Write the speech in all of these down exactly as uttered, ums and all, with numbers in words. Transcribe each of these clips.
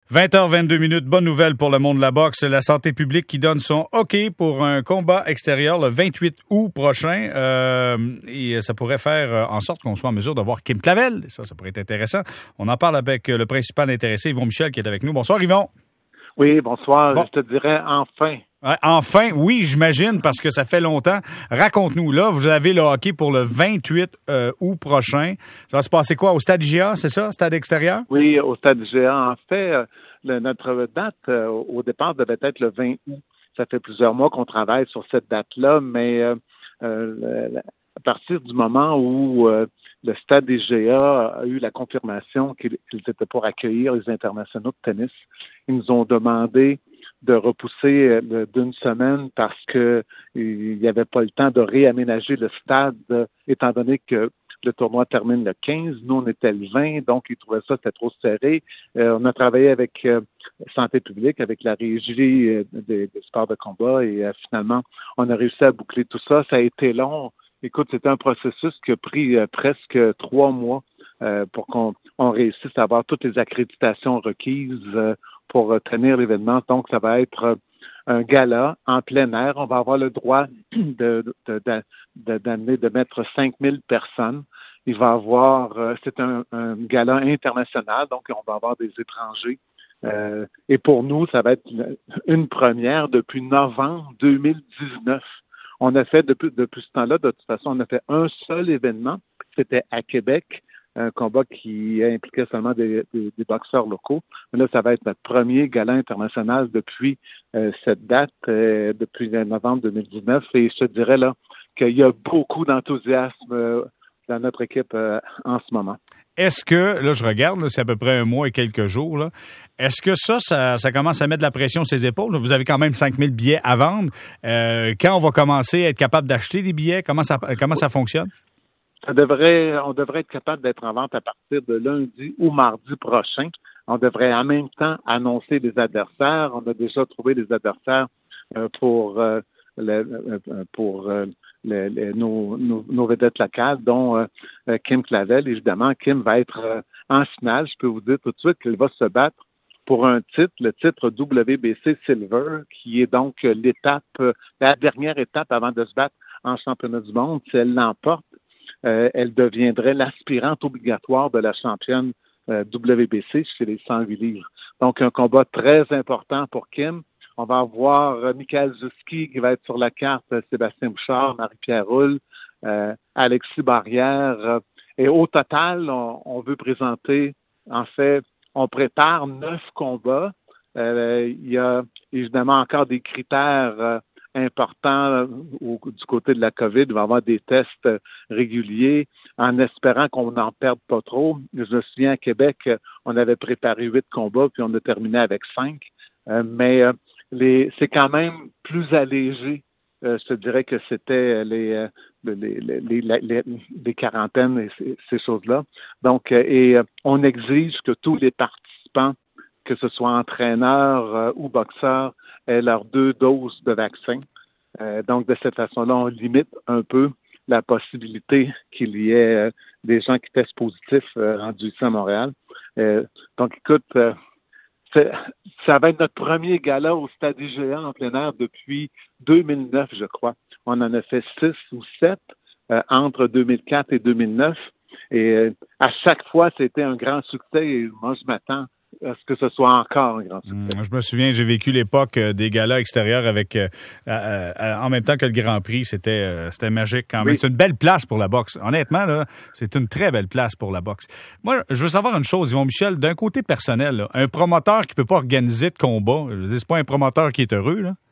vingt heures vingt-deux minutes, bonne nouvelle pour le monde de la boxe. La santé publique qui donne son OK pour un combat extérieur le vingt-huit août prochain. Euh, et ça pourrait faire en sorte qu'on soit en mesure de voir Kim Clavel. Ça, ça pourrait être intéressant. On en parle avec le principal intéressé, Yvon Michel, qui est avec nous. Bonsoir, Yvon. Oui, bonsoir. Bon. Je te dirais enfin. Enfin, oui, j'imagine, parce que ça fait longtemps. Raconte-nous, là, vous avez le hockey pour le vingt-huit euh, août prochain. Ça va se passer quoi? Au Stade I G A, c'est ça? Stade extérieur? Oui, au Stade I G A. En fait, euh, le, notre date euh, au départ devait être le vingt août. Ça fait plusieurs mois qu'on travaille sur cette date-là, mais euh, euh, à partir du moment où euh, le Stade I G A a eu la confirmation qu'ils, qu'ils étaient pour accueillir les internationaux de tennis, ils nous ont demandé de repousser d'une semaine parce que il n'y avait pas le temps de réaménager le stade, étant donné que le tournoi termine le quinze. Nous, on était le vingt, donc ils trouvaient ça, c'était trop serré. Euh, on a travaillé avec euh, Santé publique, avec la régie euh, des, des sports de combat et euh, finalement, on a réussi à boucler tout ça. Ça a été long. Écoute, c'était un processus qui a pris euh, presque trois mois euh, pour qu'on on réussisse à avoir toutes les accréditations requises euh, pour tenir l'événement. Donc, ça va être un gala en plein air. On va avoir le droit de, de, de, de, d'amener, de mettre cinq mille personnes. Il va avoir, c'est un, un gala international, donc on va avoir des étrangers. Euh, et pour nous, ça va être une, une première depuis novembre deux mille dix-neuf. On a fait, depuis, depuis ce temps-là, de toute façon, on a fait un seul événement. C'était à Québec. Un combat qui impliquait seulement des, des, des boxeurs locaux. Mais là, ça va être notre premier gala international depuis euh, cette date, euh, depuis novembre deux mille dix-neuf. Et je te dirais là qu'il y a beaucoup d'enthousiasme euh, dans notre équipe euh, en ce moment. Est-ce que, là, je regarde, là, c'est à peu près un mois et quelques jours, là. Est-ce que ça, ça, ça commence à mettre de la pression sur ses épaules? Vous avez quand même cinq mille billets à vendre. Euh, quand on va commencer à être capable d'acheter des billets? Comment ça, comment ça fonctionne? Ça devrait, on devrait être capable d'être en vente à partir de lundi ou mardi prochain. On devrait en même temps annoncer les adversaires. On a déjà trouvé des adversaires euh, pour euh, le, euh, pour euh, le, le, nos, nos, nos vedettes locales, dont euh, Kim Clavel. Évidemment, Kim va être euh, en finale. Je peux vous dire tout de suite qu'elle va se battre pour un titre, le titre W B C Silver, qui est donc l'étape, la dernière étape avant de se battre en championnat du monde. Si elle l'emporte, Euh, elle deviendrait l'aspirante obligatoire de la championne euh, W B C chez les cent huit livres. Donc, un combat très important pour Kim. On va avoir euh, Michael Zuski qui va être sur la carte, euh, Sébastien Bouchard, Marie-Pierre Roule, euh, Alexis Barrière. Euh, et au total, on, on veut présenter, en fait, on prépare neuf combats. Euh, il y a évidemment encore des critères euh, important au, du côté de la COVID. Il va y avoir des tests réguliers en espérant qu'on n'en perde pas trop. Je me souviens, à Québec, on avait préparé huit combats, puis on a terminé avec cinq. Euh, mais euh, les, c'est quand même plus allégé. Euh, je te dirais que c'était les, les, les, les, les, les quarantaines et ces, ces choses-là. Donc, euh, et euh, on exige que tous les participants, que ce soit entraîneurs euh, ou boxeurs, aient leurs deux doses de vaccin. Euh, donc, de cette façon-là, on limite un peu la possibilité qu'il y ait euh, des gens qui testent positifs euh, rendus ici à Montréal. Euh, donc, écoute, euh, c'est, ça va être notre premier gala au Stade I G A en plein air depuis deux mille neuf, je crois. On en a fait six ou sept euh, entre deux mille quatre et deux mille neuf. Et euh, à chaque fois, c'était un grand succès. Et moi, je m'attends à ce que ce soit encore un grand succès. Mmh, je me souviens, j'ai vécu l'époque des galas extérieurs avec euh, euh, euh, en même temps que le Grand Prix. C'était euh, c'était magique quand même. Oui. C'est une belle place pour la boxe. Honnêtement, là, c'est une très belle place pour la boxe. Moi, je veux savoir une chose, Yvon Michel, d'un côté personnel, là, un promoteur qui peut pas organiser de combat, c'est pas un promoteur qui est heureux, là?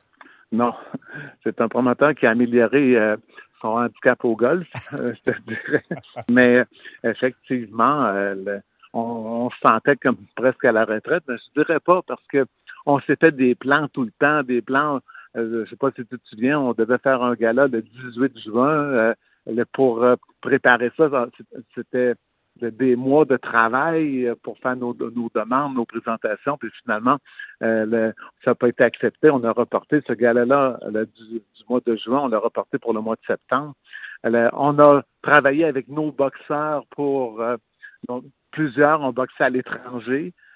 Non, c'est un promoteur qui a amélioré euh, son handicap au golf, euh, je te dirais. Mais effectivement, euh, le, on, on se sentait comme presque à la retraite, mais je dirais pas parce que on s'était des plans tout le temps, des plans, euh, je sais pas si tu te souviens, on devait faire un gala le dix-huit juin euh, pour euh, préparer ça, c'était des mois de travail pour faire nos, nos demandes, nos présentations, puis finalement, euh, le, ça n'a pas été accepté. On a reporté ce gala-là le, du, du mois de juin, on l'a reporté pour le mois de septembre. Le, on a travaillé avec nos boxeurs pour... Euh, donc, plusieurs ont boxé à l'étranger.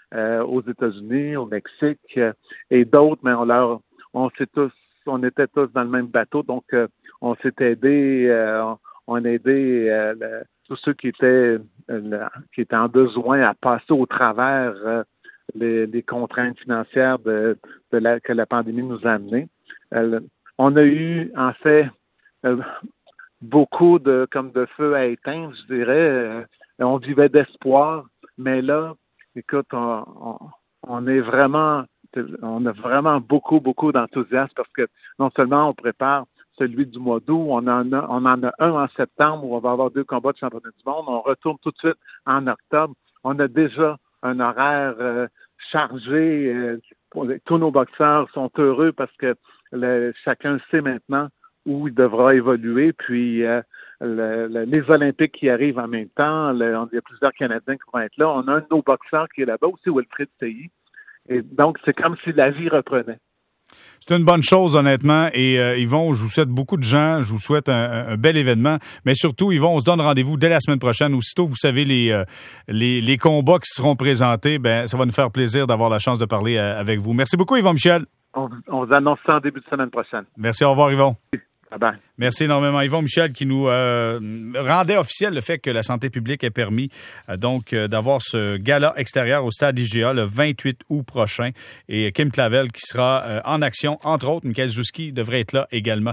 euh, aux États-Unis, au Mexique euh, et d'autres, mais on leur, on s'est tous, on était tous dans le même bateau, donc euh, on s'est aidé, euh, on, on a aidé euh, le, tous ceux qui étaient euh, le, qui étaient en besoin à passer au travers euh, les, les contraintes financières de, de la, que la pandémie nous a amenées. Euh, on a eu, en fait, euh, beaucoup de comme de feu à éteindre, je dirais. Euh, on vivait d'espoir, mais là, écoute, on, on, on est vraiment, on a vraiment beaucoup, beaucoup d'enthousiasme parce que non seulement on prépare celui du mois d'août, on en a, on en a un en septembre où on va avoir deux combats de championnat du monde, on retourne tout de suite en octobre. On a déjà un horaire euh, chargé. Euh, tous nos boxeurs sont heureux parce que le, chacun sait maintenant où il devra évoluer. Puis euh, le, le, les Olympiques qui arrivent en même temps, le, il y a plusieurs Canadiens qui vont être là. On a un de nos boxeurs qui est là-bas aussi, Wilfrid Seilly. Et donc, c'est comme si la vie reprenait. C'est une bonne chose, honnêtement. Et euh, Yvon, je vous souhaite beaucoup de gens. Je vous souhaite un, un bel événement. Mais surtout, Yvon, on se donne rendez-vous dès la semaine prochaine. Aussitôt, vous savez, les, euh, les, les combats qui seront présentés, ben, ça va nous faire plaisir d'avoir la chance de parler euh, avec vous. Merci beaucoup, Yvon Michel. On, on vous annonce ça en début de semaine prochaine. Merci, au revoir, Yvon. Bye-bye. Merci énormément, Yvon Michel, qui nous euh, rendait officiel le fait que la santé publique ait permis euh, donc euh, d'avoir ce gala extérieur au stade I G A le vingt-huit août prochain. Et Kim Clavel qui sera euh, en action, entre autres. Michael Zouski devrait être là également.